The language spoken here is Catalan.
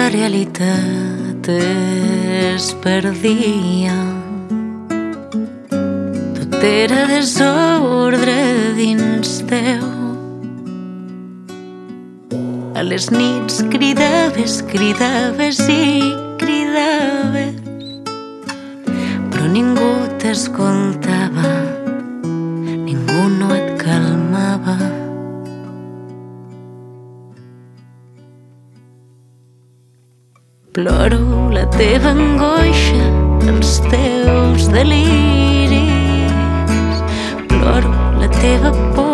realitat es perdia. Tot era desordre dins teu. A les nits cridaves, cridaves i cridaves, però ningú t'escoltava, ningú no et calmava. Ploro la teva angoixa, els teus deliris, ploro la teva por,